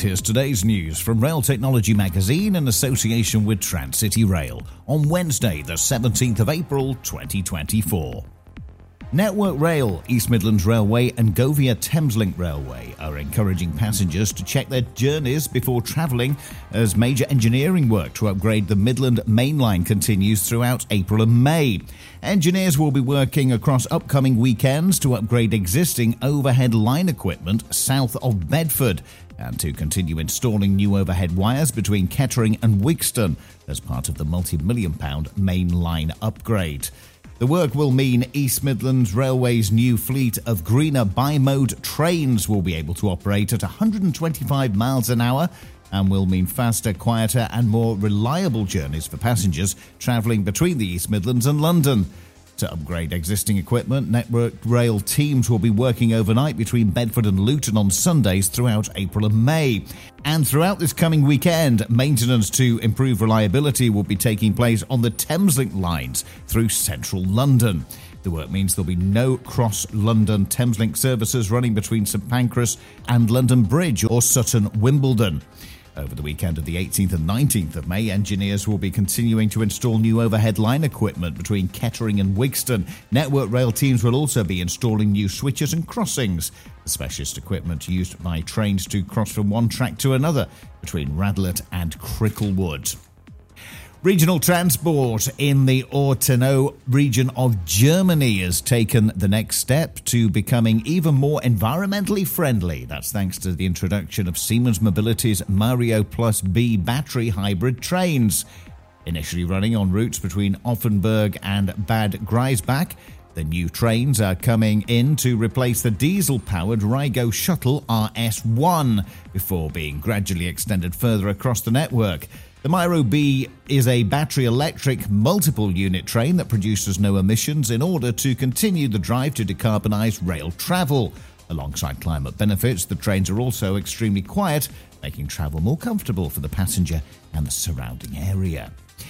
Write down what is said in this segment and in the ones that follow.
here's today's news from Rail Technology Magazine in association with Transcity Rail on Wednesday, the 17th of April, 2024. Network Rail, East Midlands Railway and Govia Thameslink Railway are encouraging passengers to check their journeys before travelling as major engineering work to upgrade the Midland Main Line continues throughout April and May. Engineers will be working across upcoming weekends to upgrade existing overhead line equipment south of Bedford and to continue installing new overhead wires between Kettering and Wigston as part of the multi-million-pound main line upgrade. The work will mean East Midlands Railway's new fleet of greener bi-mode trains will be able to operate at 125 miles an hour and will mean faster, quieter and more reliable journeys for passengers travelling between the East Midlands and London. To upgrade existing equipment, Network Rail teams will be working overnight between Bedford and Luton on Sundays throughout April and May. And throughout this coming weekend, maintenance to improve reliability will be taking place on the Thameslink lines through central London. The work means there'll be no cross-London Thameslink services running between St Pancras and London Bridge or Sutton-Wimbledon. Over the weekend of the 18th and 19th of May, engineers will be continuing to install new overhead line equipment between Kettering and Wigston. Network Rail teams will also be installing new switches and crossings, the specialist equipment used by trains to cross from one track to another between Radlett and Cricklewood. Regional transport in the Ortenau region of Germany has taken the next step to becoming even more environmentally friendly. That's thanks to the introduction of Siemens Mobility's Mario Plus B battery hybrid trains. Initially running on routes between Offenburg and Bad Griesbach, the new trains are coming in to replace the diesel-powered Rygo Shuttle RS1 before being gradually extended further across the network. The Miro B is a battery-electric multiple-unit train that produces no emissions in order to continue the drive to decarbonise rail travel. Alongside climate benefits, the trains are also extremely quiet, making travel more comfortable for the passenger and the surrounding area.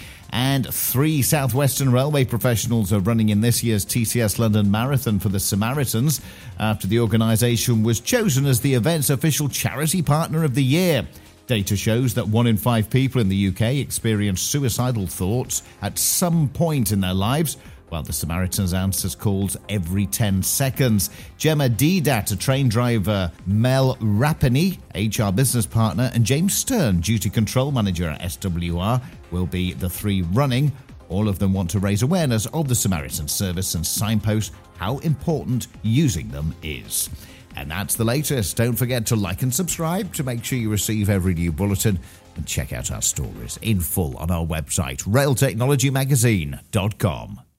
And 3 South Western Railway professionals are running in this year's TCS London Marathon for the Samaritans after the organisation was chosen as the event's official charity partner of the year. Data shows that 1 in 5 people in the UK experience suicidal thoughts at some point in their lives, while the Samaritans answers calls every 10 seconds. Gemma Didat, a train driver, Mel Rapini, HR business partner, and James Stern, duty control manager at SWR, will be the 3 running. All of them want to raise awareness of the Samaritan service and signpost how important using them is. And that's the latest. Don't forget to like and subscribe to make sure you receive every new bulletin and check out our stories in full on our website, railtechnologymagazine.com.